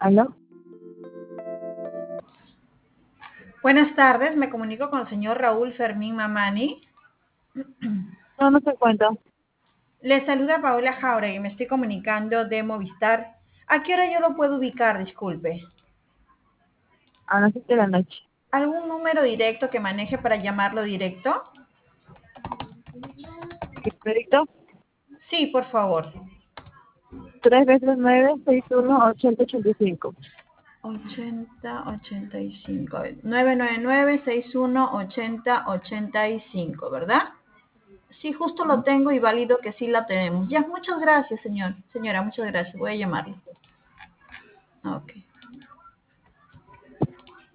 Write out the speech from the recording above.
¿Aló? Buenas tardes, me comunico con el señor Raúl Fermín Mamani. No, no se encuentra. Le saluda Paola Jauregui, me estoy comunicando de Movistar. ¿A qué hora yo lo puedo ubicar? Disculpe. A las 7 de la noche. ¿Algún número directo que maneje para llamarlo directo? Numerito Sí, por favor. 3 veces 9, 6, 1, 80, 85. 8085. 999-6180-85, ¿verdad? Sí, justo lo tengo y válido que sí la tenemos. Ya, muchas gracias, señor. Señora, muchas gracias. Voy a llamarlo. Ok.